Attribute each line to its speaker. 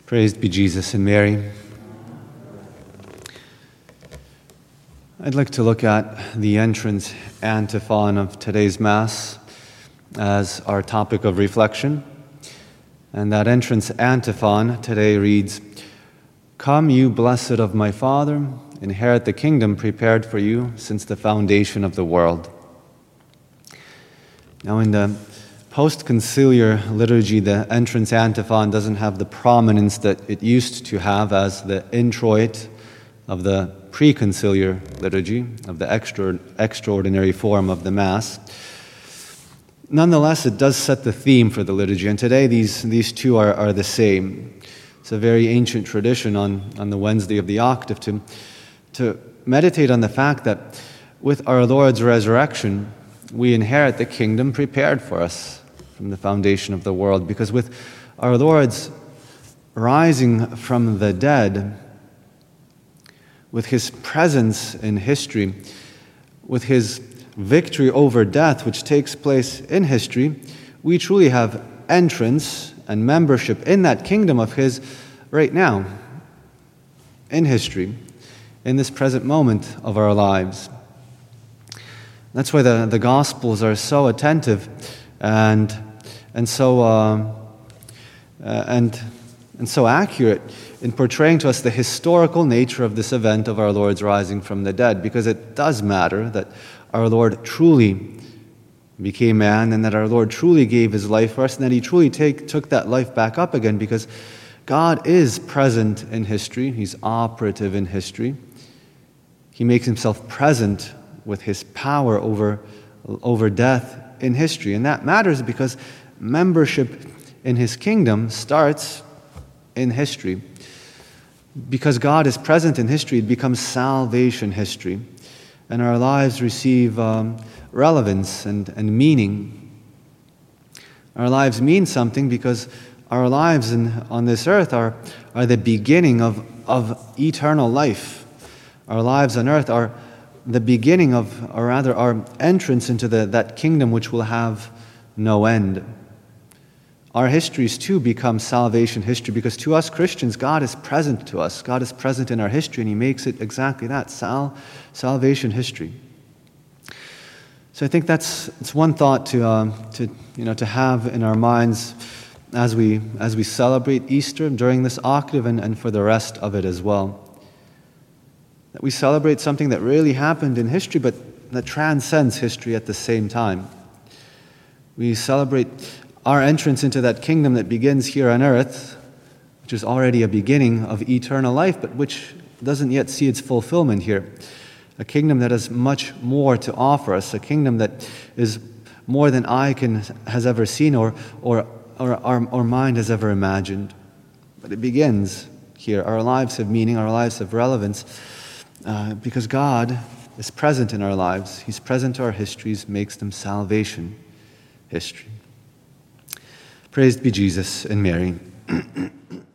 Speaker 1: Praised be Jesus and Mary. I'd like to look at the entrance antiphon of today's Mass as our topic of reflection. And that entrance antiphon today reads, "Come, you blessed of my Father, inherit the kingdom prepared for you since the foundation of the world." Now in the post-conciliar liturgy, the entrance antiphon doesn't have the prominence that it used to have as the introit of the pre-conciliar liturgy, of the extraordinary form of the Mass. Nonetheless, it does set the theme for the liturgy, and today these two are the same. It's a very ancient tradition on the Wednesday of the Octave to meditate on the fact that with our Lord's resurrection, we inherit the kingdom prepared for us from the foundation of the world, because with our Lord's rising from the dead, with his presence in history, with his victory over death, which takes place in history, we truly have entrance and membership in that kingdom of his right now, in history, in this present moment of our lives. That's why the Gospels are so attentive and so accurate in portraying to us the historical nature of this event of our Lord's rising from the dead, because it does matter that our Lord truly became man and that our Lord truly gave his life for us and that he truly took that life back up again, because God is present in history. He's operative in history. He makes himself present with his power over death in history. And that matters because membership in his kingdom starts in history. Because God is present in history, it becomes salvation history. And our lives receive relevance and meaning. Our lives mean something because our lives on this earth are the beginning of eternal life. Our lives on earth are the beginning of, or rather our entrance into that kingdom which will have no end. Our histories too become salvation history, because to us Christians, God is present to us. God is present in our history, and he makes it exactly that, salvation history. So I think it's one thought to have in our minds as we celebrate Easter during this octave and for the rest of it as well. That we celebrate something that really happened in history, but that transcends history at the same time. We celebrate our entrance into that kingdom that begins here on earth, which is already a beginning of eternal life, but which doesn't yet see its fulfillment here. A kingdom that has much more to offer us, a kingdom that is more than eye has ever seen or our mind has ever imagined. But it begins here. Our lives have meaning, our lives have relevance, because God is present in our lives. He's present to our histories, makes them salvation history. Praised be Jesus and Mary.